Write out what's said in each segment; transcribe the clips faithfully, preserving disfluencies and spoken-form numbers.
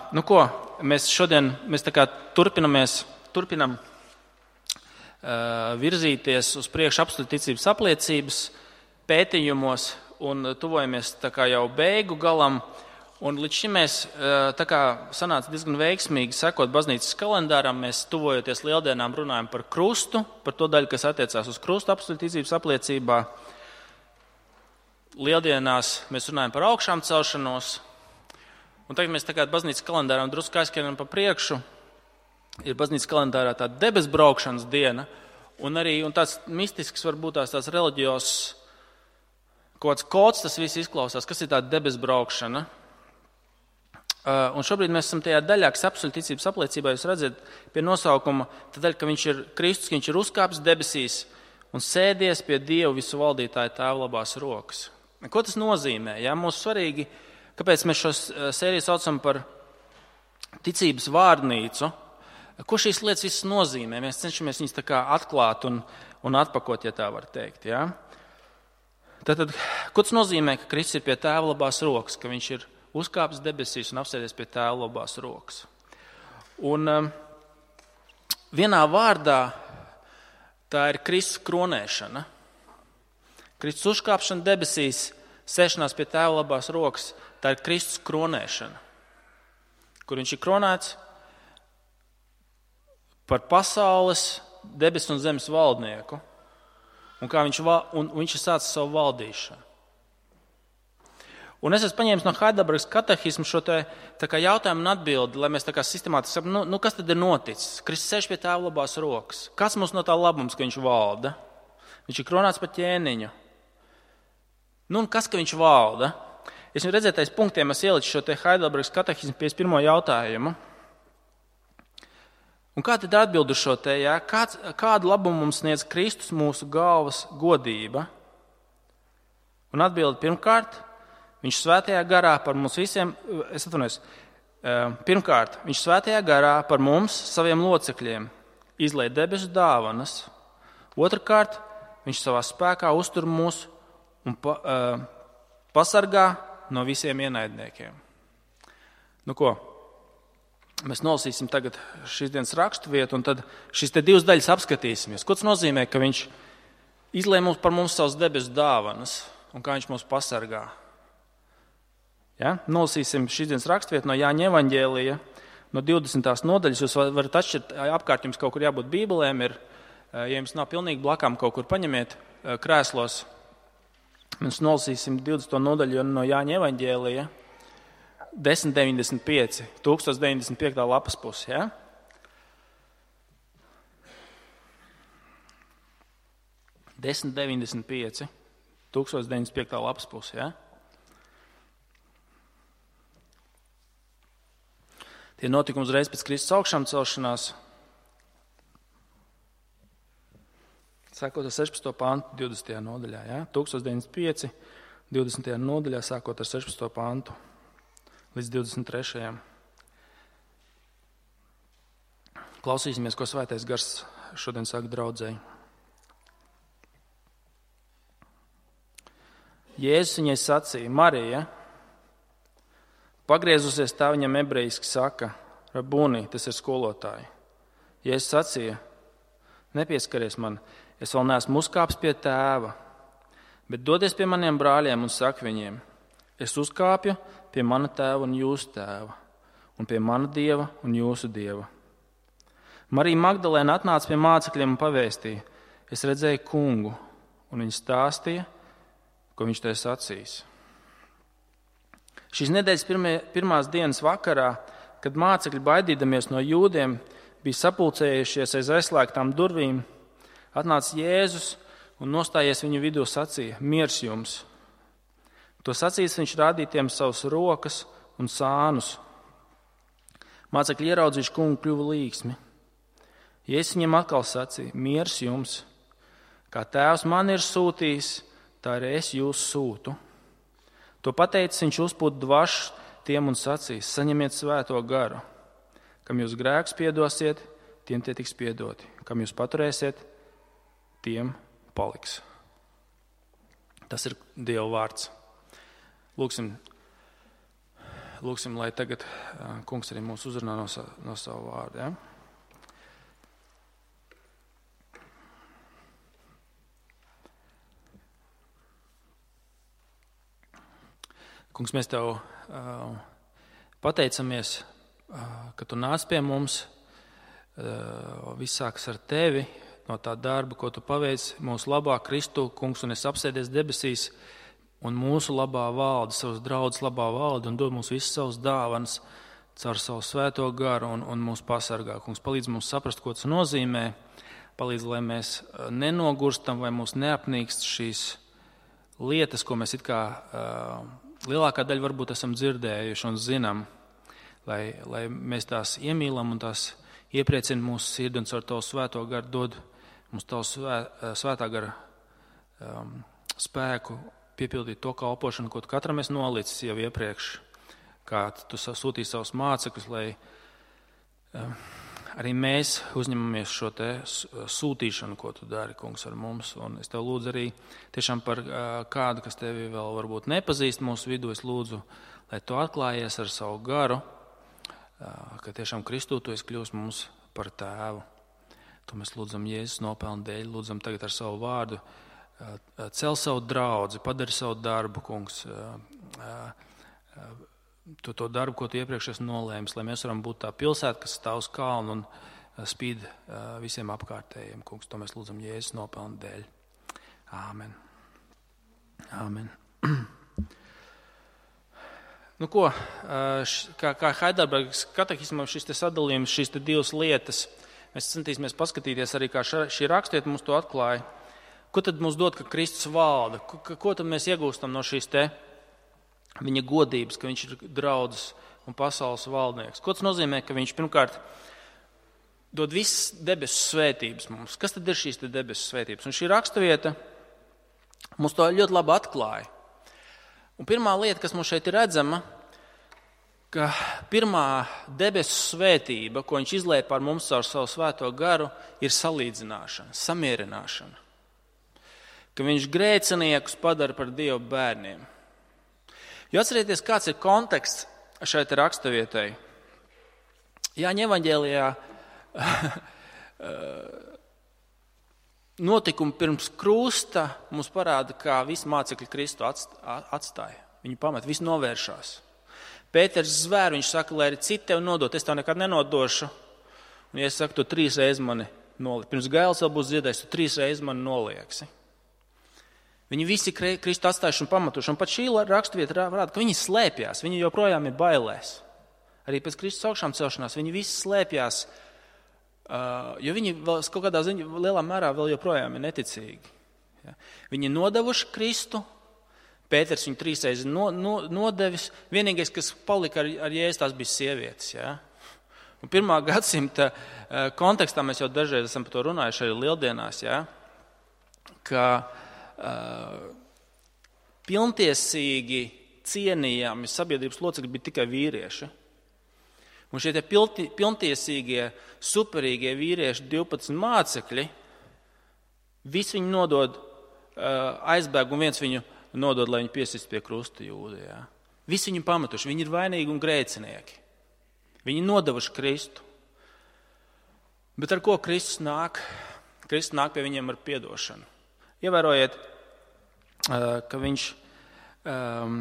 nu ko, mēs šodien mēs tā kā turpinamies, turpinam uh, virzīties uz priekšu apstultu ticības apliecības pētījumos un tuvojamies tā kā jau beigu galam. Un līdz šim mēs uh, tā kā sanāca diezgan veiksmīgi sekot baznīcas kalendāram. Mēs tuvojoties lieldienām runājam par krustu, par to daļu, kas attiecās uz krustu apstultu ticības apliecībā. Lieldienās mēs runājam par augšām celšanos. Un tagad mēs tā kā baznīcas kalendāram drusku aizskrien pa priekšu. Ir baznīcas kalendārā tāda debesu braukšanas diena, un arī un tāds mistisks, varbūt tās tāds reliģijos kaut kāds kods, tas viss izklausās, kas ir tāda debesu braukšana. Uh, un šobrīd mēs esam tajā daļā, kas apstultu ticības apliecībā, jūs redzat pie nosaukuma, tā daļa, ka viņš ir Kristus, ka viņš ir uzkāpis debesīs un sēdies pie Dieva visu valdītāja tēva labās rokas. Ko tas nozīmē? Jā, mums svarīgi, kāpēc mēs šo sēriju saucam par ticības vārnīcu. Ko šīs lietas visas nozīmē? Mēs cenšamies viņas tā kā atklāt un, un atpakot, ja tā var teikt. Jā? Tātad, ko tas nozīmē, ka Kristus ir pie tēva labās rokas, ka viņš ir uzkāpis debesīs un apsēdies pie tēva labās rokas? Un um, vienā vārdā tā ir Kristus kronēšana. Kristus uzkāpšana debesīs, sēšanās pie tēva labās rokas, tā ir Kristus kronēšana, kur viņš ir kronēts par pasaules, debesu un zemes valdnieku, un, kā viņš, un viņš ir sācis savu valdīšanu. Un es esmu paņēmis no Heidelbergas katehismu šo te, tā kā jautājumu un atbildi, lai mēs tā kā sistemātiski saprastu, nu, nu kas tad ir noticis? Kristus sēž pie tēva labās rokas. Kas mums no tā labums, ka viņš valda? Viņš ir kronēts par ķēniņu. Nu, un kas, ka viņš valda? Es jau redzēju, tais punktiem es ielicu šo te Heidelbergas katehismu piecdesmit pirmo jautājumu. Un kā tad atbild uz šo te, jā? Kāds, kādu labumu mums sniedz Kristus mūsu galvas godība? Un atbild pirmkārt, viņš svētajā garā par mums visiem, es atvainojos, pirmkārt, viņš svētajā garā par mums, saviem locekļiem, izlej debesu dāvanas. Otrkārt, viņš savā spēkā uztur mūs un pa, uh, pasargā no visiem ienaidniekiem. Nu ko, mēs nolasīsim tagad šīs dienas rakstu vietu, un tad šīs te divas daļas apskatīsimies. Ko tas nozīmē, ka viņš izlej mums par mums savas debesu dāvanas, un kā viņš mūs pasargā? Ja? Nolasīsim šīs dienas rakstu vietu no Jāņa evaņģēlija, no divdesmitās nodaļas. Jūs varat atšķirt, apkārt jums kaut kur jābūt bībelēm, ir, ja jums nav pilnīgi blakām, kaut kur paņemiet krēslos. Mēs nolasīsim divdesmito nodaļu no Jāņa evaņģēlija, desmit deviņdesmit pieci, tūkstoš deviņdesmit piekta lapas pusi. Ja? desmit deviņdesmit pieci, tūkstoš deviņdesmit piekta lapas pusi. Ja? Tie notikumi uzreiz pēc Kristus augšām celšanās. Sākot ar sešpadsmito pantu, divdesmitajā nodaļā. Ja? tūkstoš deviņdesmit pieci, divdesmitajā nodaļā, sākot ar sešpadsmito pantu līdz divdesmit trešajam. Klausīsimies, ko Svētais Gars šodien saka draudzei. Jēzus viņai sacīja, Marija, pagriezusies tā viņam ebrejiski saka, Rabuni, tas ir skolotāji. Jēzus sacīja, nepieskaries man, es vēl neesmu uzkāpis pie tēva, bet dodies pie maniem brāļiem un saka viņiem, es uzkāpju pie mana tēva un jūsu tēva, un pie mana dieva un jūsu dieva. Marija Magdalēna atnāca pie mācekļiem un pavēstīja, es redzēju kungu, un viņa stāstīja, ko viņš tai sacīs. Šīs nedēļas pirmie, pirmās dienas vakarā, kad mācekļi baidīdamies no jūdiem, bija sapulcējušies aiz aizslēgtām durvīm, atnāca Jēzus un nostājies viņu vidū sacīja, miers jums. To sacīs viņš rādīja tiem savus rokas un sānus. Mācekļi ieraudzījuši kungu kļuva līksmi. Jēzus viņiem atkal sacīja, miers jums. Kā tēvs man ir sūtījis, tā arī es jūs sūtu. To pateicis viņš uzpūta dvašu tiem un sacīs, saņemiet svēto garu. Kam jūs grēkus piedosiet, tiem tie tiks piedoti. Kam jūs paturēsiet, tiem paliks. Tas ir Dieva vārds. Lūksim. lūksim, lai tagad kungs arī mūs uzrunā no, sa, no savu vārdu. Ja? Kungs, mēs tev uh, pateicamies, uh, ka tu nāc pie mums. Uh, viss sākas ar tevi, no tā darba, ko tu paveic mūsu labā Kristu, kungs, un es apsēdies debesīs, un mūsu labā valde, savus draudz labā valde, un dod mums visas savus dāvanas caur savu svēto garu un, un mūsu pasargā. Kungs, palīdz mums saprast, ko tas nozīmē, palīdz, lai mēs nenogurstam vai mūs neapnīkst šīs lietas, ko mēs it kā uh, lielākā daļa varbūt esam dzirdējuši un zinām, lai, lai mēs tās iemīlam un tās iepriecina mūsu sirdi un caur tavu svēto garu dod mums tavu svē, svētā gara um, spēku piepildīt to kalpošanu, ko tu katram esi nolicis jau iepriekš, kā tu sūtīji savus mācekļus, lai um, arī mēs uzņemamies šo te sūtīšanu, ko tu dari, kungs, ar mums. Un es tev lūdzu arī tiešām par uh, kādu, kas tevi vēl varbūt nepazīst mūsu vidū, es lūdzu, lai tu atklājies ar savu garu, uh, ka tiešām Kristū tu esi kļūst mums par tēvu. To mēs lūdzam Jēzus nopelnu dēļ, lūdzam tagad ar savu vārdu, uh, cel savu draudzi, padari savu darbu, kungs, uh, uh, uh, To, to darbu, ko tu iepriekš esi nolēmis, lai mēs varam būt tā pilsēta, kas stāv uz kalnu un spīd visiem apkārtējiem. Kungs, to mēs lūdzam Jēzus nopelnu dēļ. Āmen. Āmen. Nu ko, kā, kā Heidelbergas katehismā šis te sadalījums, šīs te divas lietas, mēs centīsimies paskatīties arī, kā šī rakstiet mums to atklāja. Ko tad mums dod, ka Kristus valda? Ko, ko tad mēs iegūstam no šīs te viņa godības, ka viņš ir draudzes un pasaules valdnieks? Ko tas nozīmē, ka viņš pirmkārt dod visas debesu svētības mums? Kas tad ir šīs debesu svētības? Un šī raksturvieta mums to ļoti labi atklāja. Un pirmā lieta, kas mums šeit ir redzama, ka pirmā debesu svētība, ko viņš izlēja par mums ar savu svēto garu, ir salīdzināšana, samierināšana. Ka viņš grēciniekus padara par Dieva bērniem. Jo atcerieties, kāds ir konteksts šai raksturvietai. Jāņa evaņģēlijā notikumi pirms krusta mums parāda, kā visi mācekļi Kristu atstāja. Viņu pamet, visi novēršās. Pēters zvēr, viņš saka, lai arī citi tev nodot, es tev nekad nenodošu. Un ja es saku, tu trīs reizes mani noliek. Pirms gailes vēl būs dziedājis, tu trīs reizes mani nolieksi. Viņi visi Kristu atstājuši un pamatuši. Un pat šī raksturvieta rāda, ka viņi slēpjās. Viņi joprojām ir bailēs. Arī pēc Kristus augšām celšanās viņi visi slēpjās, jo viņi vēl, kaut kādā ziņā lielā mērā vēl joprojām ir neticīgi. Ja? Viņi nodevuši Kristu. Pēters viņu trīsreiz no, no, nodevis. Vienīgais, kas palika ar, ar Jēzus, tās bija sievietes. Ja? Un pirmā gadsimta kontekstā mēs jau dažreiz esam par to runājuši arī lieldienās, ja? Ka Uh, pilntiesīgi cienījami sabiedrības locekļi bija tikai vīrieši. Un šie pilti, pilntiesīgie, superīgie vīrieši, divpadsmit mācekļi, visi viņu nodod uh, aizbēgu un viens viņu nodod, lai viņu piesist pie krusta Jūdejā. Visi viņu pametuši, viņi ir vainīgi un grēcinieki. Viņi nodevuši Kristu. Bet ar ko Kristus nāk? Kristus nāk pie viņiem ar piedošanu. Ievērojiet, ka viņš um,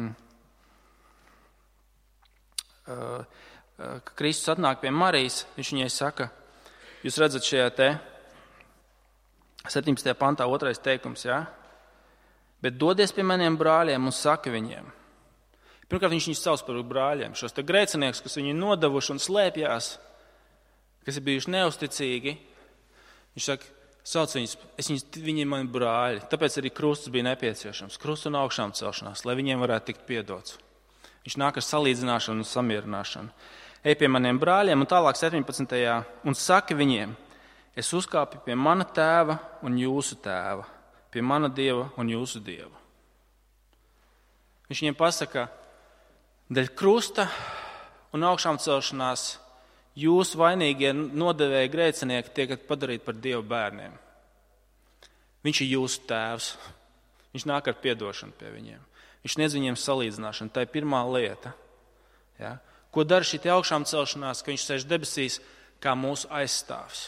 ka Kristus atnāk pie Marijas, viņš viņai saka, jūs redzat šajā te septiņpadsmitajā pantā otrais teikums, jā? Bet dodies pie maniem brāļiem un saka viņiem. Pirmkārt, viņš viņus sauc par brāļiem, šos te grēcinieks, kas viņu nodevuši un slēpjās, kas ir bijuši neusticīgi, viņš saka, sauc viņus, es viņus, viņi ir mani brāļi, tāpēc arī krusts bija nepieciešams, krusts un augšām celšanās, lai viņiem varētu tikt piedots. Viņš nāk ar salīdzināšanu un samierināšanu. Ej pie maniem brāļiem un tālāk septiņpadsmitajā un saka viņiem, es uzkāpu pie mana tēva un jūsu tēva, pie mana dieva un jūsu dieva. Viņš viņiem pasaka, dēļ krusta un augšām celšanās jūs vainīgie nodevēji grēcinieki tiekat padarīti par Dieva bērniem. Viņš ir jūsu tēvs. Viņš nāk ar piedošanu pie viņiem. Viņš nedz viņiem salīdzināšanu. Tā ir pirmā lieta. Ja? Ko dara šī augšām celšanās, ka viņš sēž debesīs kā mūsu aizstāvs?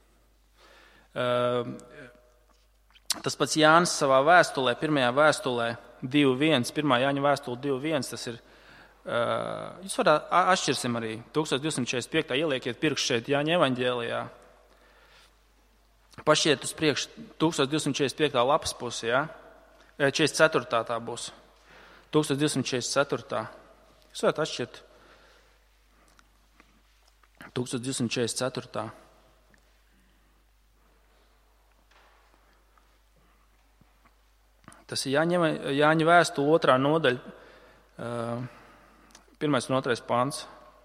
Uh, tas pats Jānis savā vēstulē, pirmajā vēstulē divi viens, pirmā Jāņa vēstule divi viens, tas ir, uh, jūs varat atšķirsim arī, tūkstoš divsimt četrdesmit piektajā ieliekiet pirkstu šeit Jāņa evaņģēlijā. Pašiet uz priekšu tūkstoš divsimt četrdesmit piektā lapas pusi, ja? četrdesmit ceturtā tā būs. tūkstoš divsimt četrdesmit ceturtā. Jūs varat atšķirt. tūkstoš divsimt četrdesmit ceturtā. Tas ir Jāņa, Jāņa vēstule otrā nodaļa, pirmais un otrais pants.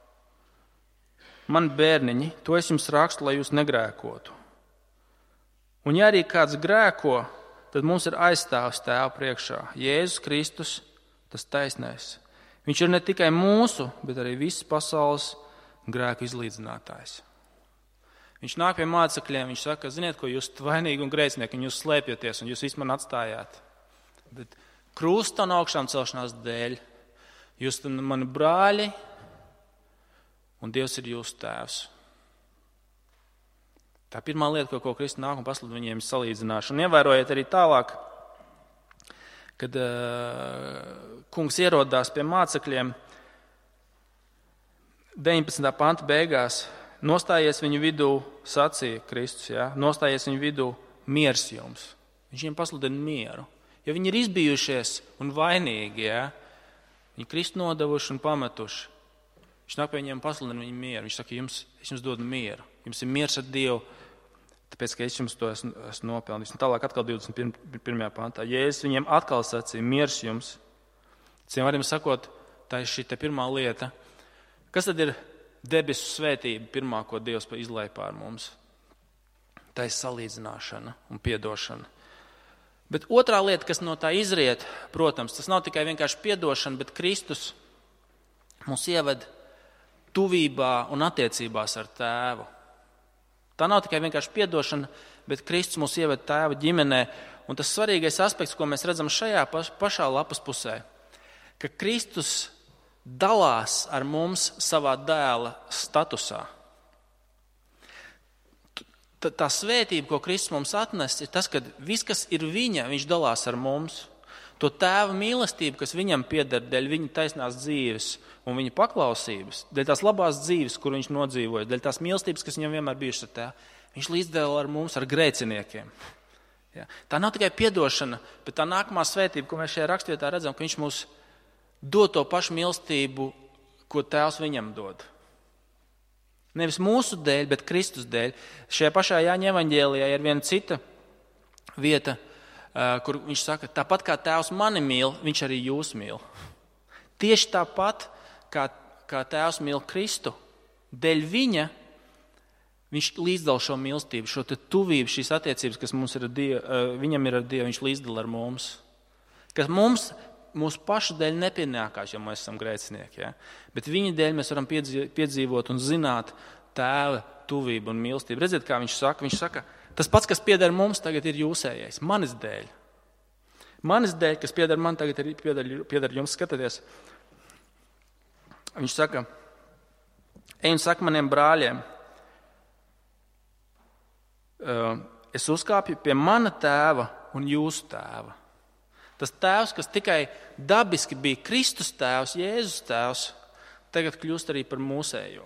Mani bērniņi, to es jums rakstu, lai jūs negrēkotu. Un ja arī kāds grēko, tad mums ir aizstāvs Tēva priekšā. Jēzus Kristus, tas taisnais. Viņš ir ne tikai mūsu, bet arī visas pasaules grēku izlīdzinātājs. Viņš nāk pie mācekļiem, viņš saka, ziniet, ko jūs vainīgi un grēcinieki, un jūs slēpjaties, un jūs visu man atstājāt. Bet krusta un augšām celšanās dēļ jūs mani brāļi, un Dievs ir jūsu tēvs. Tā pirmā lieta, ko, ko Kristus nāk un pasludina viņiem, ir salīdzināšana. Un ievērojiet arī tālāk, kad uh, kungs ierodās pie mācekļiem, deviņpadsmitā panta beigās, nostājies viņu vidū, sacīja Kristus, ja? Nostājies viņu vidū, miers jums. Viņš viņiem pasludina mieru. Jo viņi ir izbijušies un vainīgi, ja? Viņi Kristu nodevuši un pametuši. Viņš nāk pie viņiem pasludina viņu mieru. Viņš saka, jums, es jums dodu mieru. Jums ir miers ar Dievu, tāpēc, ka es jums to esmu, esmu nopelnījis. Un tālāk atkal divdesmit pirmajā pantā. Jēzus viņiem atkal sacīja, miers jums. Ciem varam sakot, tā ir šī te pirmā lieta. Kas tad ir debesu svētība, pirmā, ko Dievs izlēja pār mums? Tā ir salīdzināšana un piedošana. Bet otrā lieta, kas no tā izriet, protams, tas nav tikai vienkārši piedošana, bet Kristus mūs ieved tuvībā un attiecībās ar Tēvu. Tā nav tikai vienkārši piedošana, bet Kristus mūs ieved Tēva ģimenē. Un tas svarīgais aspekts, ko mēs redzam šajā pašā lapas pusē, ka Kristus dalās ar mums savā dēla statusā. Tā svētība, ko Kristus mums atnes, ir tas, ka viss, kas ir viņa, viņš dalās ar mums. To Tēva mīlestību, kas viņam pieder dēļ viņa taisnās dzīves un viņa paklausības, dēļ tās labās dzīves, kur viņš nodzīvoja, dēļ tās mīlestības, kas viņam vienmēr bijušas ar Tēvu, viņš līdzdala ar mums, ar grēciniekiem. Ja. Tā nav tikai piedošana, bet tā nākamā svētība, ko mēs šajā rakstvietā redzam, ka viņš mums dod to pašu mīlestību, ko Tēvs viņam dod. Nevis mūsu dēļ, bet Kristus dēļ. Šajā pašā Jāņa evaņģēlijā ir viena cita vieta, kur viņš saka, tāpat kā Tēvs mani mīl, viņš arī jūs mīl. Tieši tāpat, kā, kā Tēvs mīl Kristu, dēļ viņa viņš līdzdala šo mīlestību, šo te tuvību, šīs attiecības, kas mums ir ar Dievu, viņam ir ar Dievu, viņš līdzdala ar mums. Kas mums mūsu pašu dēļ nepienākās, jo mēs esam grēcinieki. Ja? Bet viņa dēļ mēs varam piedzīvot un zināt Tēva tuvību un mīlestību. Redziet, kā viņš saka? Viņš saka, tas pats, kas pieder mums, tagad ir jūsējais. Manis dēļ. Manis dēļ, kas pieder man, tagad ir pieder, pieder jums. Skatieties. Viņš saka, ej un saka maniem brāļiem, es uzkāpju pie mana tēva un jūsu tēva. Tas tēvs, kas tikai dabiski bija Kristus tēvs, Jēzus tēvs, tagad kļūst arī par mūsējo.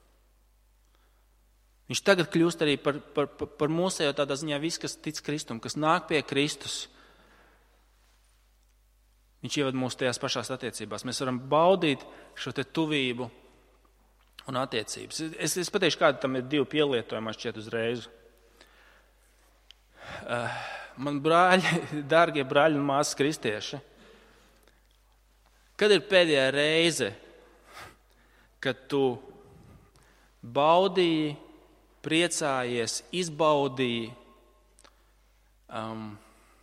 Viņš tagad kļūst arī par, par, par, par mūsējo tādā ziņā viss, kas tic Kristum, kas nāk pie Kristus. Viņš ieved mūs tajās pašās attiecībās. Mēs varam baudīt šo te tuvību un attiecības. Es, es pateikšu, kāda tam ir divi pielietojumi, šķiet uzreiz. Uh, Man brāļi, dārgie brāļi un māsas kristieši, kad ir pēdējā reize, kad tu baudīji, priecājies, izbaudīji, um,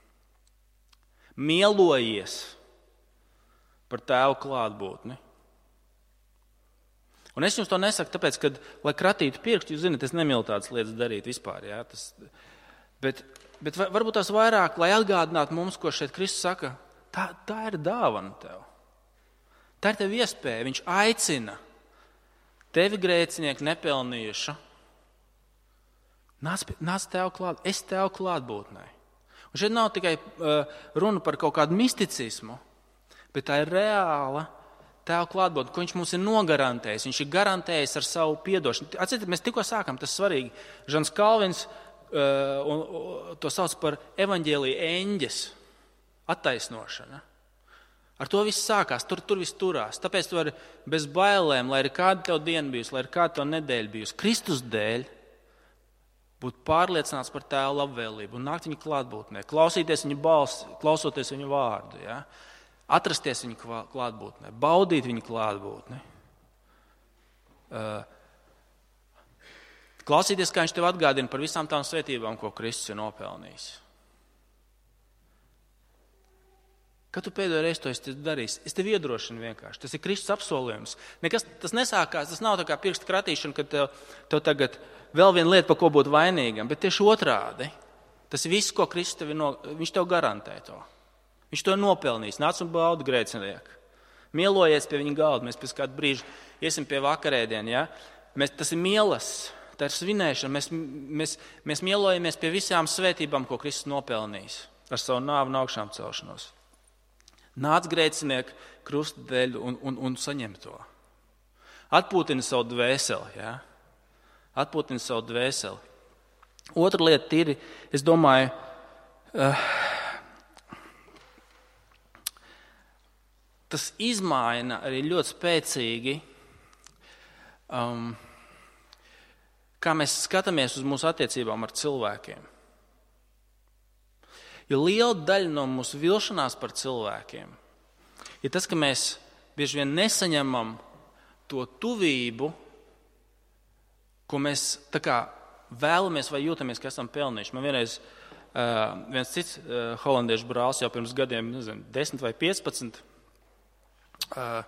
mielojies par Tēva klātbūtni? Un es jums to nesaku tāpēc, ka, lai kratītu pirkstu, jūs zināt, es nemīlu tādas lietas darīt vispār, jā, tas, bet Bet varbūt tās vairāk, lai atgādinātu mums, ko šeit Kristus saka, tā, tā ir dāvana tev. Tā ir tev iespēja. Viņš aicina tevi grēcinieku nepelnījušu. Nāc, nāc tev klāt, es tev klātbūtnē. Un šeit nav tikai uh, runa par kaut kādu misticismu, bet tā ir reāla tev klātbūtne, ko viņš mums ir nogarantējis. Viņš ir garantējis ar savu piedošanu. Atcerieties, mēs tikko sākam, tas svarīgi. Žans Kalvins uh, un, un, to sauc par evaņģēlija eņģes attaisnošana. Ar to viss sākās, tur, tur viss turās. Tāpēc tu vari bez bailēm, lai ir kāda tev diena bijusi, lai ir kāda tev nedēļa bijusi, Kristus dēļ būt pārliecināts par tēva labvēlību un nākt viņa klātbūtnē, klausīties viņa balsi, klausoties viņa vārdu, ja? Atrasties viņa klātbūtnē, baudīt viņa klātbūtni. Uh, klausīties, kā viņš tev atgādina par visām tām svētībām, ko Kristus ir nopelnījis. Kad tu pēdējo reizi to esi darījis, es tev iedrošinu vienkārši. Tas ir Kristus apsolījums. Nekas, tas nesākās, tas nav tā kā pirksta kratīšana, kad tev, tev tagad vēl viena lieta, par ko būt vainīgam, bet tieši otrādi. Tas ir viss, ko Kristus tev, no, viņš tev garantē to. Viņš to ir nopelnījis. Nāc un baudi grēcinieku. Mielojies pie viņa galda. Mēs pēc kādu brīžu iesim pie vakarēdienu. Ja? Mēs, tas ir mielas, tā ir svinēšana. Mēs, mēs, mēs mielojamies pie visām svētībām, ko Kristus nopelnījis ar savu nāvu un augšām celšanos. Nāc grēcinieku krusta dēļ un, un, un saņem to. Atpūtini savu dvēseli. Ja? Atpūtini savu dvēseli. Otra lieta ir, es domāju, uh, tas izmaina arī ļoti spēcīgi, um, kā mēs skatāmies uz mūsu attiecībām ar cilvēkiem. Jo liela daļa no mūsu vilšanās par cilvēkiem ir tas, ka mēs bieži vien nesaņemam to tuvību, ko mēs tā kā vēlamies vai jūtamies, ka esam pelnījuši. Man vienreiz uh, viens cits uh, holandiešu brālis jau pirms gadiem, nezinu, desmit vai piecpadsmit. Uh,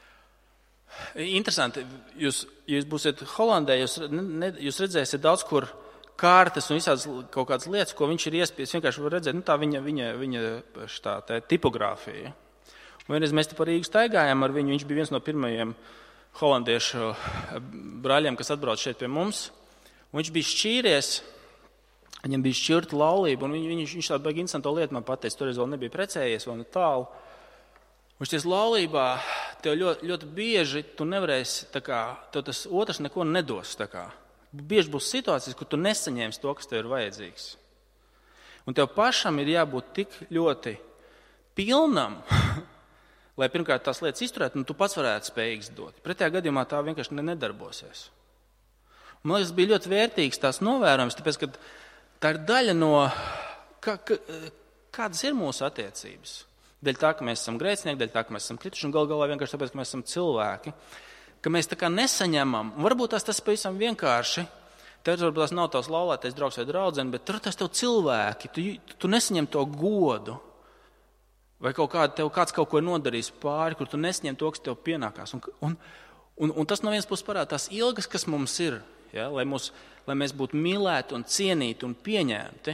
interesanti, jūs, jūs būsiet Holandē, jūs, ne, jūs redzēsiet daudz kur kārtas un visādas kaut kādas lietas, ko viņš ir iespējas, vienkārši var redzēt, nu tā viņa, viņa, viņa šitā, tā, tipogrāfija. Un vienreiz mēs te par Rīgu staigājām ar viņu, viņš bija viens no pirmajiem holandiešu brāļiem, kas atbrauc šeit pie mums. Un viņš bija šķīries, viņam bija šķirta laulība, un viņš, viņš, viņš tādu baigi interesantu lietu man pateica, toreiz vēl nebija precējies, vēl ne tālu. Un šies laulībā tev ļoti, ļoti bieži tu nevarēsi, tā kā, tev tas otrs neko nedos, tā kā. Bieži būs situācijas, kur tu nesaņēmis to, kas tev ir vajadzīgs. Un tev pašam ir jābūt tik ļoti pilnam, lai pirmkārt tās lietas izturētu, un tu pats varētu spējīgs dot. Pretējā gadījumā tā vienkārši nedarbosies. Un, man liekas, bija ļoti vērtīgs tās novērojums, tāpēc, ka tā ir daļa no, kā, kā, kādas ir mūsu attiecības. Dēļ tā, ka mēs esam grēcinieki, dēļ tā, ka mēs esam krituši, un gal galā vienkārši tāpēc, ka mēs esam cilvēki. Ka mēs tā kā nesaņemam, un varbūt tās tas pavisam vienkārši, tev varbūt tās nav tavs laulātais draugs vai draudzene, bet tur tas tev cilvēki, tu, tu nesaņem to godu, vai kaut kādu, tev kāds kaut ko ir nodarījis pāri, kur tu nesaņem to, kas tev pienākās. Un, un, un, un tas no vienas puses parāda tās ilgas, kas mums ir, ja, lai, mūs, lai mēs būtu mīlēti un cienīti un pieņemti,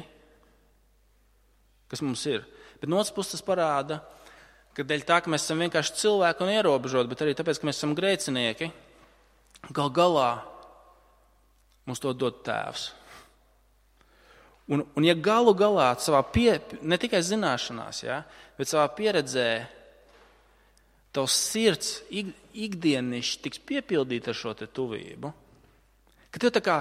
kas mums ir. Bet no otras puses tas parāda, ka dēļ tā, ka mēs esam vienkārši cilvēki un ierobežoti, bet arī tāpēc, ka mēs esam grēcinieki, gal galā mums to dod tēvs. Un, un ja galu galā savā pie, ne tikai zināšanās, ja, bet savā pieredzē tavs sirds ik, ikdienišķi tiks piepildīt ar šo te tuvību, ka tev tā kā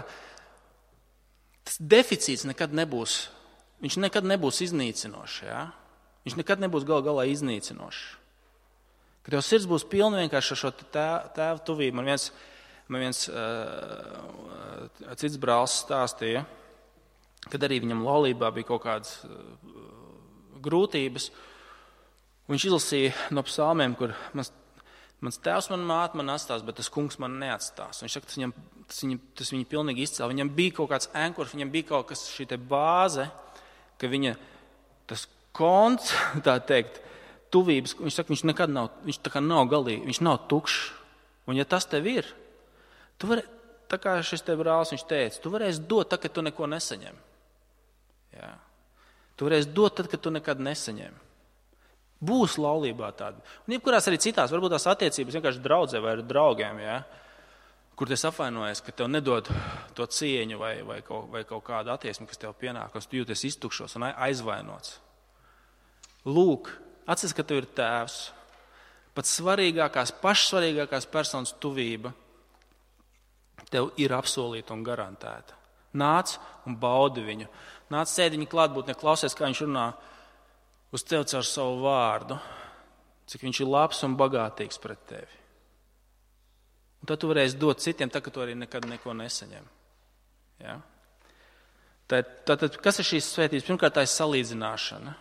tas deficīts nekad nebūs, viņš nekad nebūs iznīcinošs, ja. Viņš nekad nebūs gal galā iznīcinošs. Kad tev sirds būs pilna vienkārši ar šo tēvu tuvību. Man viens, man viens uh, cits brālis stāstīja, kad arī viņam laulībā bija kaut kādas uh, grūtības. Viņš izlasīja no psalmiem, kur mans, mans tēvs man māte man atstās, bet tas kungs man neatstās. Viņš saka, tas viņam, tas viņam, tas viņam pilnīgi izcēla. Viņam bija kaut kāds ankurs, viņam bija kaut kas šī te bāze, ka viņa tas konts, tā teikt, tuvības, viņš saka, viņš nekad nav, viņš tā kā nav galīgi, viņš nav tukšs. Un ja tas tev ir, tu vari, tā kā šis te brālis, viņš teica, tu varēsi dot tad, kad tu neko nesaņem. Jā. Tu varēsi dot tad, kad tu nekad nesaņem. Būs laulībā tāda. Un jebkurās arī citās, varbūt tās attiecības vienkārši draudzē vai ar draugiem, ja? Kur tu esi apvainojies, ka tev nedod to cieņu vai, vai, kaut, vai kaut kādu attieksmi, kas tev pienākas, tu jūties iztukšos un aizvainots. Lūk, atceries, ka tev ir tēvs, pats svarīgākās, pašsvarīgākās personas tuvība tev ir apsolīta un garantēta. Nāc un baudi viņu. Nāc sēdi viņa klātbūtnē, klausies, kā viņš runā uz tevi caur savu vārdu, cik viņš ir labs un bagātīgs pret tevi. Un tad tu varēsi dot citiem, tā, ka tu arī nekad neko nesaņem. Ja? Tātad, kas ir šīs svētības? Pirmkārt, tā ir salīdzināšana.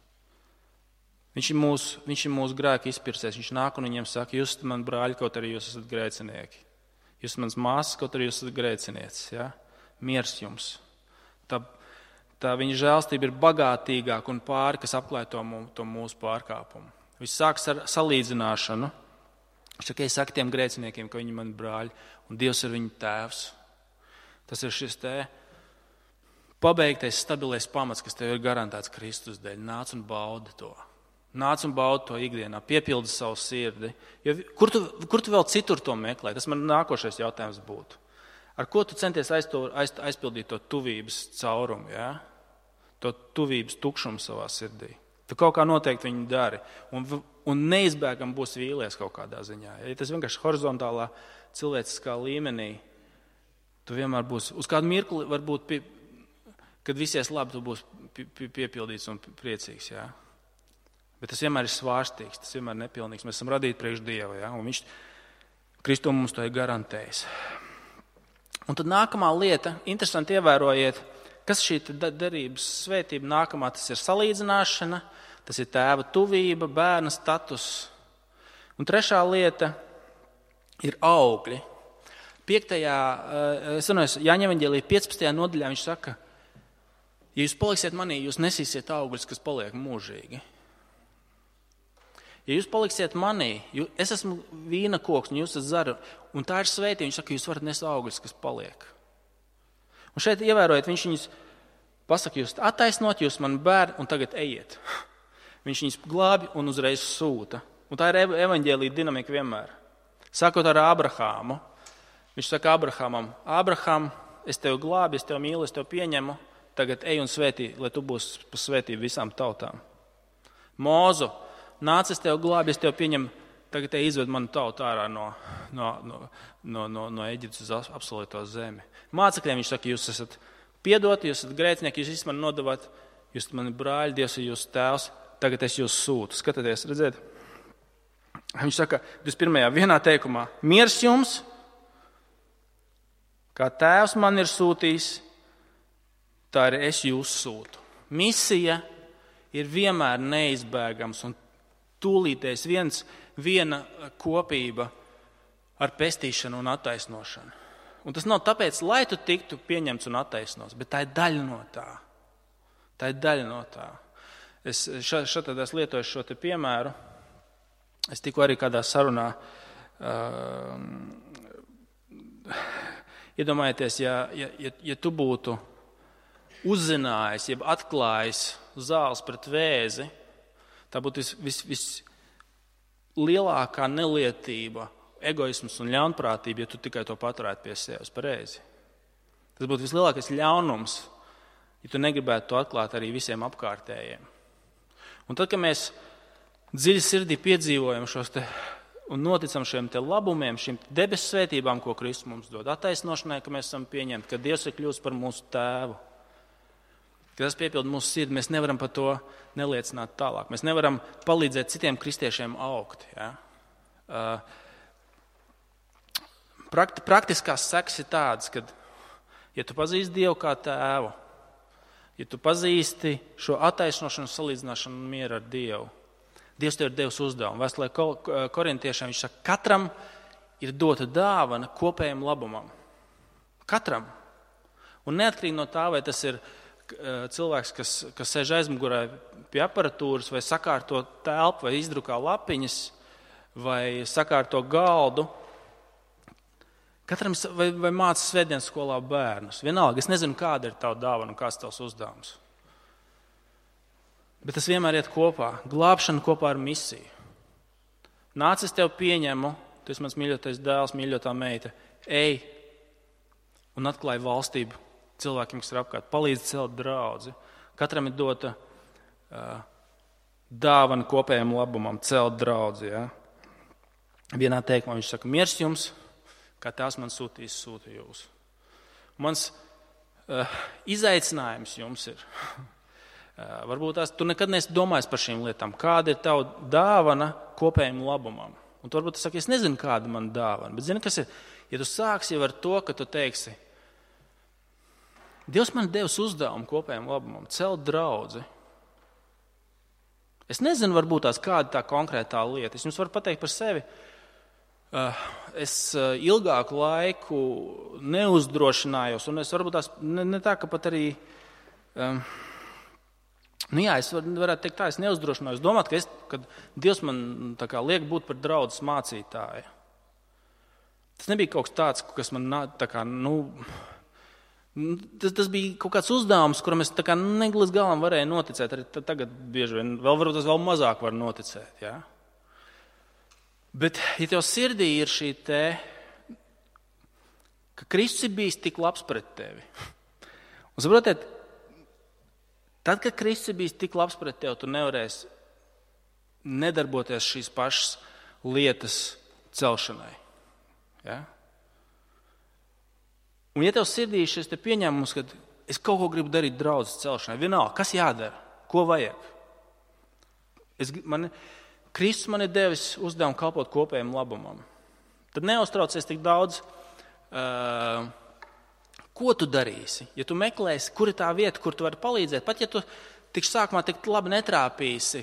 Viņš ir mūsu, viņš ir mūsu grēku izpirsēs. Viņš nāk un viņiem saka, jūs esat mani brāļi, kaut arī jūs esat grēcinieki. Jūs esat mans māsas, kaut arī jūs esat grēcinieces. Ja? Miers jums. Tā, tā viņa žēlstība ir bagātīgāka un pāri, kas apklāj to, to mūsu pārkāpumu. Viss sāks ar salīdzināšanu. Viņš saka, es saku tiem grēciniekiem, ka viņi mani brāļi, un Dievs ir viņu tēvs. Tas ir šis te pabeigtais, stabilais pamats, kas tev ir garantēts Kristus dēļ. Nāc un baudi to. Nāc un baudi to ikdienā, piepildi savu sirdi. Jo, kur, tu, kur tu vēl citur to meklē? Tas man nākošais jautājums būtu. Ar ko tu centies aizto, aiz, aizpildīt to tuvības caurumu, ja? To tuvības tukšumu savā sirdī? Tu kaut kā noteikti viņu dari. Un, un neizbēgam būs vīlies kaut kādā ziņā. Ja tas vienkārši horizontālā cilvēciskā līmenī, tu vienmēr būsi, uz kādu mirkli varbūt, pie, kad visies labi, tu būsi pie, piepildīts un priecīgs. Ja? Bet tas vienmēr ir svārstīgs, tas vienmēr ir nepilnīgs. Mēs esam radīti priekš Dieva, ja? Un viņš Kristu mums to ir garantējis. Un tad nākamā lieta, interesanti ievērojiet, kas šī derības svētība nākamā, tas ir salīdzināšana, tas ir tēva tuvība, bērna status. Un trešā lieta ir augļi. Piektajā, es runāju, Jāņa evaņģēlijā piecpadsmitajā nodaļā viņš saka, ja jūs paliksiet manī, jūs nesīsiet augļus, kas paliek mūžīgi. Ja jūs paliksiet manī, jūs, es esmu vīna koks un jūs esat zara, un tā ir svētība, viņš saka, jūs varat nest augļus, kas paliek. Un šeit ievērojiet, viņš viņus pasaka, jūs attaisnot, jūs mani bērni, un tagad ejiet. Viņš viņus glābi un uzreiz sūta. Un tā ir evaņģēlija dinamika vienmēr. Sākot ar Abrahāmu. Viņš saka Abrahamam, Abraham, es tevi glābi, es tevi mīlu, es tevi pieņemu, tagad ej un svētī, lai tu būsi pa svētību visām tautām. Mūzu, nāc, es tevi glābi, es tevi pieņemu, tagad te izved manu tautu ārā no, no, no, no, no, no Eģiptes uz apsolīto zemi. Mācekļiem viņš saka, jūs esat piedoti, jūs esat grēcinieki, jūs visi mani nodevāt, jūs esat mani brāļi, Dievs ir jūsu tēvs, tagad es jūs sūtu. Skatieties, redziet. Viņš saka, divdesmit pirmajā vienā teikumā, miers jums, kā tēvs man ir sūtījis, tā arī es jūs sūtu. Misija ir vienmēr neizbēgams un tūlītējs viens, viena kopība ar pestīšanu un attaisnošanu. Un tas nav tāpēc, lai tu tiktu pieņemts un attaisnots, bet tā ir daļa no tā. Tā ir daļa no tā. Es šeit es lietoju šo te piemēru. Es tikko arī kādā sarunā uh, iedomājieties, ja, ja, ja, ja tu būtu uzzinājis, jeb atklājis zāles pret vēzi, tā būtu vis, vis, vis lielākā nelietība, egoisms un ļaunprātība, ja tu tikai to paturētu pie sevis pareizi. Tas būtu vislielākais ļaunums, ja tu negribētu to atklāt arī visiem apkārtējiem. Un tad, kad mēs dziļi sirdī piedzīvojam šos te un noticam šiem te labumiem, šīm debesu svētībām, ko Kristus mums dod, attaisnošanai, ka mēs esam pieņemti, ka Dievs ir kļūst par mūsu tēvu, ka tas piepilda mūsu sirdi, mēs nevaram par to neliecināt tālāk. Mēs nevaram palīdzēt citiem kristiešiem augt. Ja? Prakt, praktiskās sekas ir tādas, ka, ja tu pazīsti Dievu kā tēvu, ja tu pazīsti šo attaisnošanu, salīdzināšanu un mieru ar Dievu, Dievs tev ir devis uzdevumu. Vēstulē korintiešiem viņš saka, katram ir dota dāvana kopējam labumam. Katram. Un neatkarīgi no tā, vai tas ir cilvēks, kas, kas sēž aizmugurē pie aparatūras, vai sakārto telpu, vai izdrukā lapiņas, vai sakārto galdu, katram vai, vai māca svētdienas skolā bērnus. Vienalga, es nezinu, kāda ir tava dāvana un kāds tavs uzdevums. Bet tas vienmēr iet kopā. Glābšana kopā ar misiju. Nāc, es tev pieņemu, tu esi mans mīļotais dēls, mīļotā meita. Ej un atklāj valstību cilvēkiem, kas ir apkārt. Palīdz celt draudzi. Katram ir dota uh, dāvana kopējam labumam, celt draudzi. Ja? Vienā teikumā viņš saka, miers jums, kā tās man sūtīs, sūta jūs. Mans uh, izaicinājums jums ir. Uh, varbūt tās, tu nekad neesi domājis par šīm lietām. Kāda ir tava dāvana kopējam labumam? Un tu varbūt tu saki, es nezinu, kāda man dāvana. Bet zini, kas ir? Ja tu sāksi jau ar to, ka tu teiksi, Dievs man devis uzdevumu kopējam labumam, celt draudzi. Es nezinu, varbūt tās kāda tā konkrētā lieta. Es jums varu pateikt par sevi. Uh, es uh, ilgāku laiku neuzdrošinājos, un es varbūt tās ne, ne tā, ka pat arī... Um, Nu jā, es var, varētu teikt tā, es neuzdrošinājos domāt, ka, es, ka Dievs man tā kā liek būt par draudzes mācītāju. Tas nebija kaut kas tāds, kas man tā kā, nu, tas, tas bija kaut kāds uzdevums, kuram es tā kā negli līdz galam varēju noticēt. Arī tagad bieži vien, vēl varbūt tas vēl mazāk var noticēt, jā. Bet, ja tev sirdī ir šī te, ka Kristus ir bijis tik labs pret tevi. Un saprotiet, tad, kad Kristus ir bijis tik labs pret tevi, tu nevarēsi nedarboties šīs pašas lietas celšanai. Ja? Un ja tev sirdī ir šis te pieņēmums, ka es kaut ko gribu darīt draudzes celšanai, vienalga, kas jādara, ko vajag? Es, man, Kristus man ir devis uzdevumu kalpot kopējam labumam. Tad neuztraucies tik daudz... Uh, Ko tu darīsi? Ja tu meklēsi, kur ir tā vieta, kur tu vari palīdzēt, pat ja tu tik sākumā tik labi netrāpīsi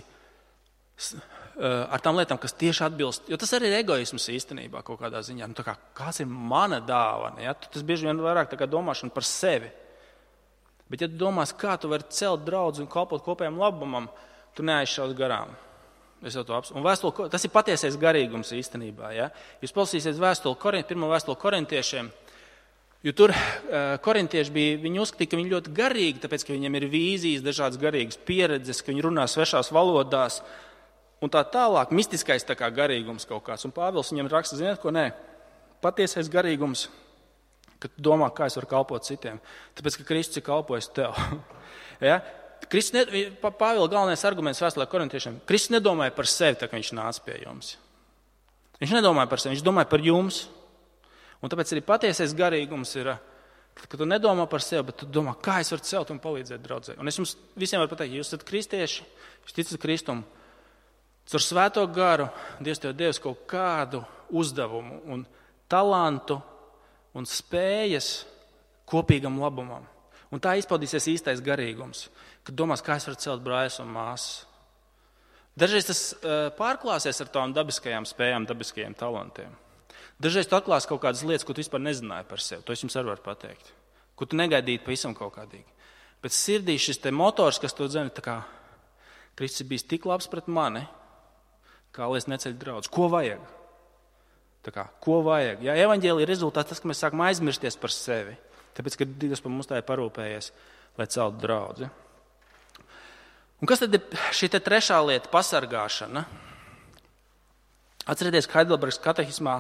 ar tām lietām, kas tieši atbilst, jo tas arī ir egoisms īstenībā kaut kādā ziņā. Nu, tā kā, kāds ir mana dāvana? Ja? Tas bieži vien vairāk tā kā domāšana par sevi. Bet ja tu domās, kā tu vari celt draudzi un kalpot kopējam labumam, tu neaizšaus garām. Es jau to apsolu. Un vēstuli, tas ir patiesais garīgums īstenībā. Ja? Jūs palasīsiet vēstuli, pirmo vēstuli korintiešiem, jo tur uh, korintieši bija, viņi uzskatīja, ka viņi ļoti garīgi, tāpēc, ka viņiem ir vīzijas, dažādas garīgas pieredzes, ka viņi runā svešās valodās un tā tālāk, mistiskais tā kā garīgums kaut kāds. Un Pāvils viņiem raksta, ziniet, ko nē, patiesais garīgums, ka tu domā, kā es varu kalpot citiem, tāpēc, ka Kristus ir kalpojis tev. ja? Kristus ne, Pāvila galvenais arguments vēstulē korintiešiem, Kristus nedomāja par sevi, tā kā viņš nāca pie jums. Viņš nedomāja par sevi, viņš domāja par jums. Un tāpēc arī patiesais garīgums ir, ka tu nedomā par sevi, bet tu domā, kā es varu celt un palīdzēt draudzē. Un es jums visiem varu pateikt, ja jūs esat kristieši, jūs ticat Kristumu, caur svēto garu Dievs tev devis kaut kādu uzdevumu un talantu un spējas kopīgam labumam. Un tā izpaudīsies īstais garīgums, kad domās, kā es varu celt brāļus un māsas. Dažreiz tas uh, pārklāsies ar tām dabiskajām spējām, dabiskajiem talantiem. Dažreiz tu atklāsi kaut kādas lietas, ko tu vispār nezināji par sevi. To es jums arī varu pateikt. Ko tu negaidītu pavisam kaut kādīgi. Bet sirdī šis te motors, kas to dzene, tā kā Kristus ir bijis tik labs pret mani, kā lai es neceļu draudz. Ko vajag? Tā kā, ko vajag? Jā, evaņģēlija rezultāts tas, ka mēs sākam aizmirsties par sevi. Tāpēc, ka Dievs par mums tā ir parūpējies, lai celtu draudzi. Un kas tad ir šī te trešā lieta, pasargāšana? Atcerieties, ka Heidelbergas katehismā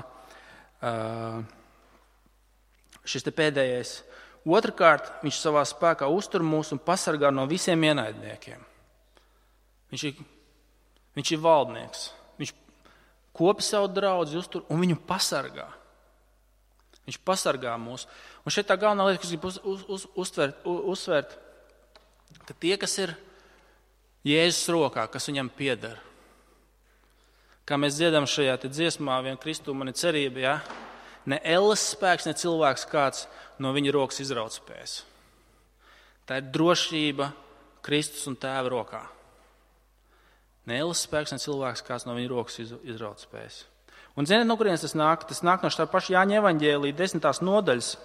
šis te pēdējais. Otrakārt, viņš savā spēkā uztur mūs un pasargā no visiem ienaidniekiem. Viņš ir, viņš ir valdnieks. Viņš kopi savu draudzi, uztur un viņu pasargā. Viņš pasargā mūs. Un šeit tā galvenā lieta, kas grib uz, uz, uz, uztvert, uzsvērt, ka tie, kas ir Jēzus rokā, kas viņam pieder, kā mēs dziedam šajā te dziesmā, vien Kristū man ir cerība, ja? Ne elles spēks, ne cilvēks kāds no viņa rokas izraut spēs. Tā ir drošība Kristus un Tēva rokā. Ne elles spēks, ne cilvēks kāds no viņa rokas izraut spēs. Un ziniet, no kurienes tas nāk? Tas nāk no šā paša Jāņa evaņģēlija desmitās nodaļas,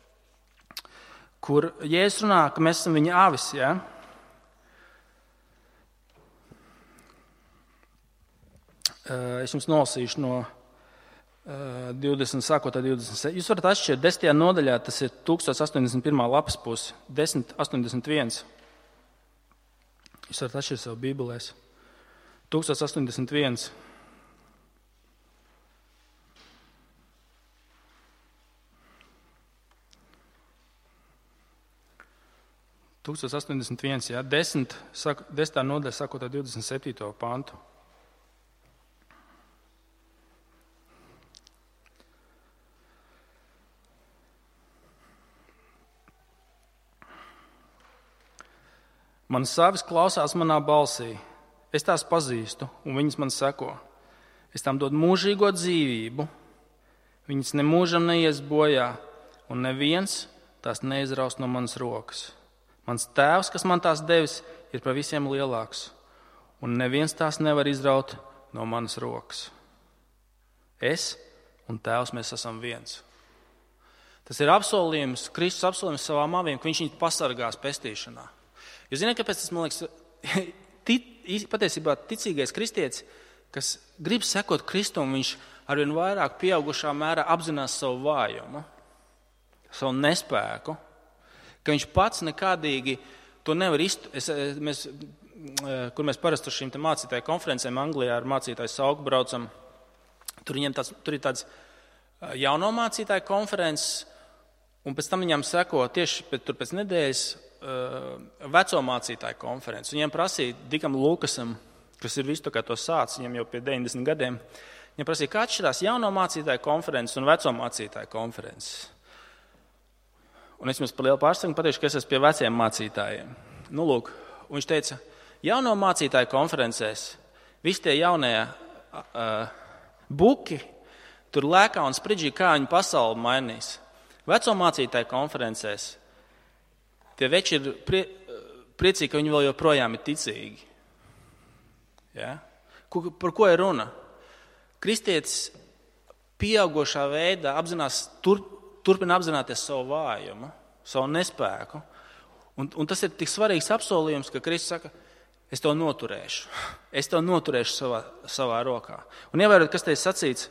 kur Jēzus runā, ka mēs esam viņa avis, ja? Es jums nolasīšu no divdesmit, sākot ar divdesmit. Jūs varat atšķirt desmitajā nodaļā, tas ir tukstos astoņdesmit pirmā lapas puse, desmit astoņdesmit viens. Jūs varat atšķirt savu bībelēs. tūkstoš astoņdesmit viens. tūkstoš astoņdesmit viens, jā, desmit, sak, desmitā nodaļa sākot ar divdesmit septīto pantu. Manas savis klausās manā balsī, es tās pazīstu, un viņas man seko. Es tām dodu mūžīgo dzīvību, viņas nemūžam neies bojā, un neviens tās neizraus no manas rokas. Mans tēvs, kas man tās devis, ir par visiem lielāks, un neviens tās nevar izraut no manas rokas. Es un tēvs, mēs esam viens. Tas ir apsolījums, Kristus apsolījums savām avīm, ka viņš viņu pasargās pestīšanā. Jūs zināt, kāpēc tas, man liekas, tic, patiesībā ticīgais kristietis, kas grib sekot Kristum, viņš arvien vairāk pieaugušā mērā apzinās savu vājumu, savu nespēku, ka viņš pats nekādīgi to nevar izturēt. Mēs, kur mēs parasti uz šīm mācītāju konferencēm Anglijā ar mācītāju Sauku braucam, tur, tāds, tur ir tāds jauno mācītāju konferences, un pēc tam viņām seko tieši pēc, tur pēc nedēļas veco mācītāju konferences. Viņiem prasīja Dikam Lukasam, kas ir visu to sācis, viņam jau pie deviņdesmit gadiem, viņiem prasīja, kā atšķirās jauno mācītāju konferences un veco mācītāju konferences. Un es jums par lielu pārsteigumu pateikšu, ka es esmu pie veciem mācītājiem. Nu, lūk, un viņš teica, jauno mācītāju konferencēs visi tie jaunie uh, buki tur lēkā un spridžī, kā viņi pasauli mainīs. Veco mācītāju konferencēs tie veči ir prie, priecīgi, ka viņi vēl joprojām ir ticīgi. Ja? Par ko ir runa? Kristietis pieaugošā veidā apzinās, tur, turpina apzināties savu vājumu, savu nespēku. Un, un tas ir tik svarīgs apsolījums, ka Kristus saka, es to noturēšu. Es to noturēšu savā, savā rokā. Un ievērot, kas te ir sacīts,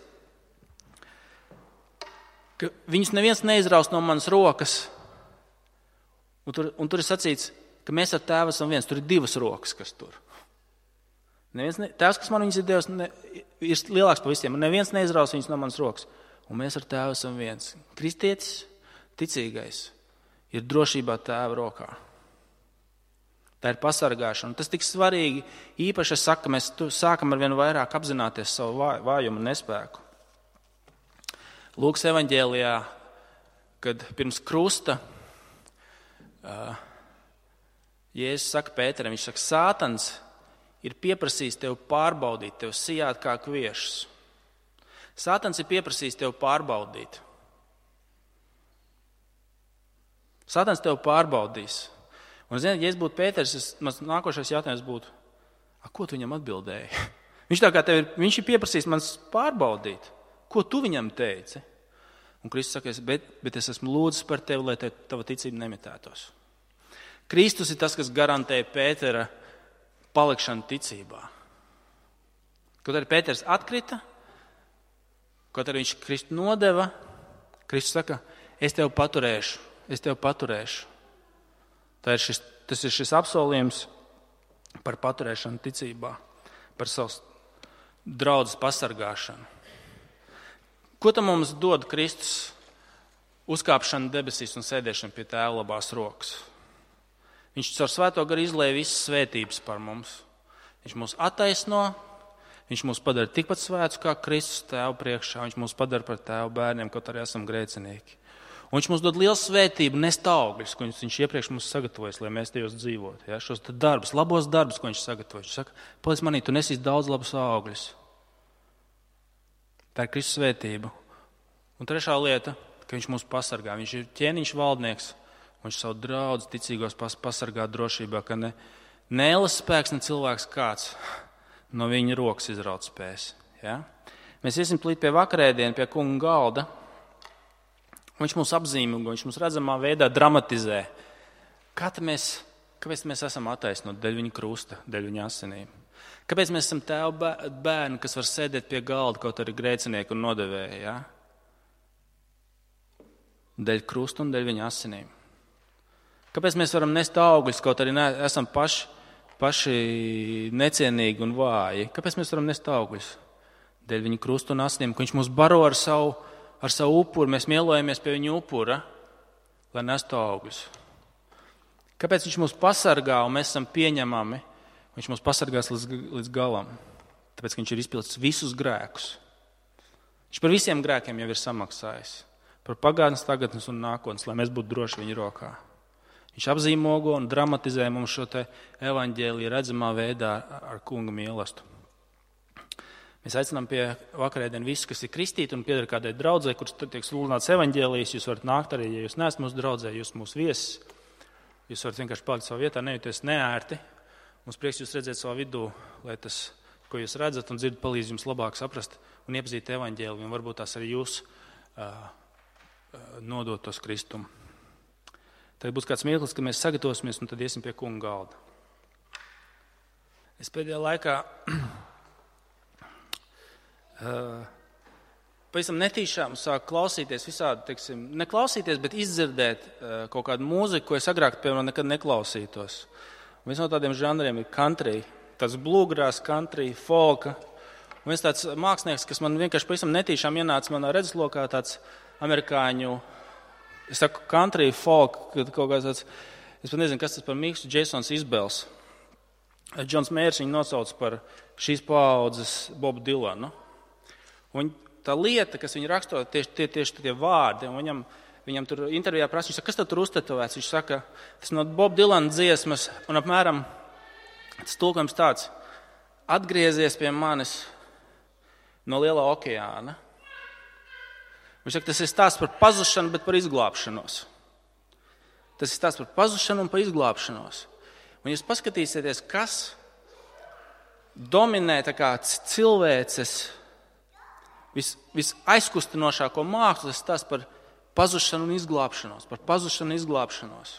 ka viņus neviens neizraus no manas rokas. Un tur, un tur ir sacīts, ka mēs ar tēvu esam viens. Tur ir divas rokas, kas tur. Neviens ne, tēvs, kas man viņus ir devis, ne, ir lielāks par visiem. Neviens neizraus viņus no manas rokas. Un mēs ar tēvu esam viens. Kristietis, ticīgais, ir drošībā tēva rokā. Tā ir pasargāšana. Un tas tik svarīgi. Īpaši es saku, ka mēs sākam ar vien vairāk apzināties savu vājumu un nespēku. Lūkas evaņģēlijā, kad pirms krusta Uh, Jēzus saka Pēteram, viņš saka, Sātans ir pieprasījis tev pārbaudīt, tev sijāt kā kviešus. Sātans ir pieprasījis tev pārbaudīt. Sātans tev pārbaudīs. Un, zināt, ja es būtu Pēters, es, mans nākošais jautājums būtu, a, ko tu viņam atbildēji? Viņš tā kā tev ir, viņš ir pieprasījis mans pārbaudīt. Ko tu viņam teici? Un Kristus saka, bet, bet es esmu lūdzis par tevi, lai te, tava ticība nemitētos. Kristus ir tas, kas garantē Pētera palikšanu ticībā. Kaut arī Pēters atkrita, kaut arī viņš Kristu nodeva, Kristus saka, es tevi paturēšu, es tevi paturēšu. Tā ir šis, tas ir šis apsolījums par paturēšanu ticībā, par savas draudzes pasargāšanu. Ko tam mums dod Kristus uzkāpšana debesīs un sēdēšana pie tēva labās rokas? Viņš caur svēto garu izlēja visas svētības par mums. Viņš mūs attaisno, viņš mūs padara tikpat svētus kā Kristus tēva priekšā, viņš mūs padara par tēva bērniem, kaut arī esam grēcinieki. Un viņš mums dod lielu svētību, nest augļus, ko viņš iepriekš mums sagatavojas, lai mēs tajos dzīvotu. Ja? Šos darbus, labos darbus, ko viņš sagatavojas. Viņš saka, paliec manī, tu nesīs daudz labus augļus. Tā ir Kristus svētība. Un trešā lieta, ka viņš mūs pasargā. Viņš ir ķēniņš valdnieks, un viņš savu draudzi ticīgos pasargā drošībā, ka ne nēlas spēks, ne cilvēks kāds no viņa rokas izraut spēs. Ja? Mēs iesim plīt pie vakarēdiena, pie kunga galda. Viņš mūs apzīmīgo, viņš mūs redzamā veidā dramatizē. Kā mēs, kāpēc mēs esam attaisnoti dēļ viņa krusta, dēļ viņa asinīm? Kāpēc mēs esam tēva bērni, kas var sēdēt pie galda, kaut arī grēcinieki un nodevēji? Ja? Dēļ krusta un dēļ viņa asinīm. Kāpēc mēs varam nest augļus, kaut arī ne, esam paši paši necienīgi un vāji. Kāpēc mēs varam nest augļus? Dēļ viņa krusta un asinīm, ka viņš mūs baro ar savu, ar savu upuru, mēs mielojamies pie viņa upura, lai nestu augļus. Kāpēc viņš mūs pasargā un mēs esam pieņemami? Viņš mūs pasargās līdz, līdz galam. Tāpēc, ka viņš ir izpildījis visus grēkus. Viņš par visiem grēkiem jau ir samaksājis. Par pagātnes, tagadnes un nākotnes, lai mēs būtu droši viņa rokā. Viņš apzīmogo un dramatizē mums šo te evaņģēliju redzamā veidā ar kunga mīlestību. Mēs aicinām pie vakarēdien visus, kas ir kristīti un pieder kādai draudzē, kurš tiek sludināts evaņģēlijs. Jūs varat nākt arī, ja jūs neesat mūsu draudzē, jūs mūsu viesis. Jūs varat vienkārši palikt savā vietā, nejūties neērti. Mums prieks jūs redzēt savā vidū, lai tas, ko jūs redzat un dzirdat, palīdz jums labāk saprast un iepazīt evaņģēliju. Un varbūt tās arī jūs uh, nodot tos kristumu. Tad būs kāds mirklis, kad mēs sagatavosimies un tad iesim pie kunga galda. Es pēdējā laikā Uh, pavisam netīšām sāku klausīties visādi, teiksim, neklausīties, bet izdzirdēt uh, kaut kādu mūziku, ko es agrāk, piemēram, nekad neklausītos. Un viens no tādiem žanriem ir country, tāds bluegrass, country, folka. Un viens tāds mākslinieks, kas man vienkārši pavisam netīšām ienāca manā redzeslokā, tāds amerikāņu, es saku country, folk, kaut kāds tāds, es pat nezinu, kas tas par miksu, Jasons Isbels. Džons Meiers viņu nosauc par šīs paaudzes Bobu Dilanu. Un tā lieta, kas viņa raksto, tieši tie, tieši tie vārdi, un viņam, viņam tur intervijā prasa, viņš saka, kas tad tur uztetovēts? Viņš saka, tas no Boba Dilana dziesmas, un apmēram tas tulkojums tāds, atgriezies pie manis no lielā okeāna. Viņš saka, tas ir stāsts par pazušanu, bet par izglābšanos. Tas ir stāsts par pazušanu un par izglābšanos. Un jūs paskatīsieties, kas dominē tā kā cilvēces Vis, visaizkustinošāko mākslu, tas stāsta par pazušanu un izglābšanos, par pazušanu un izglābšanos.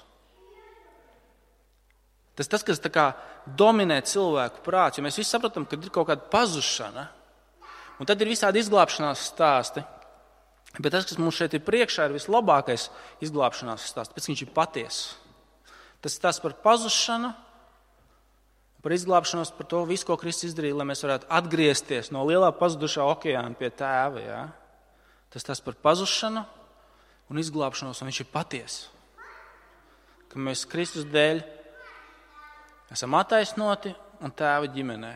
Tas tas, kas tā kā dominē cilvēku prāts, jo mēs visi saprotam, ka ir kaut kāda pazušana, un tad ir visādi izglābšanās stāsti, bet tas, kas mums šeit ir priekšā, ir vislabākais izglābšanās stāsts, pēc viņš ir patiess. Tas stāsts par pazušanu, par izglābšanos, par to visu, ko Kristus izdarīja, lai mēs varētu atgriezties no lielā pazudušā okeāna pie tēva. Ja? Tas tas par pazušanu un izglābšanos, un viņš ir patiess. Ka mēs Kristus dēļ esam attaisnoti un tēva ģimenē.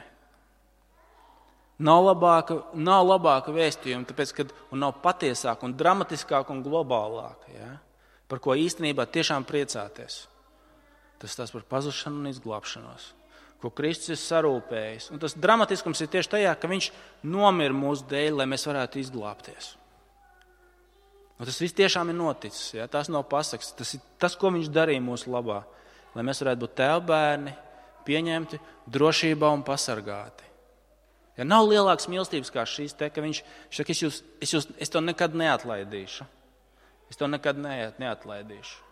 Nav labāka, nav labāka vēstījuma, tāpēc, kad, un nav patiesāka un dramatiskāka un globālāka, ja? Par ko īstenībā tiešām priecāties. Tas tas par pazušanu un izglābšanos. Ko Kristus ir sarūpējis. Un tas dramatiskums ir tieši tajā, ka viņš nomira mūsu dēļ, lai mēs varētu izglābties. Un tas viss tiešām ir noticis. Ja? Tas nav pasakas. Tas ir tas, ko viņš darīja mūsu labā. Lai mēs varētu būt tēva bērni, pieņemti, drošībā un pasargāti. Ja nav lielākas mīlestības kā šīs te, ka viņš saka, es, jūs, es, jūs, es to nekad neatlaidīšu. Es to nekad neatlaidīšu.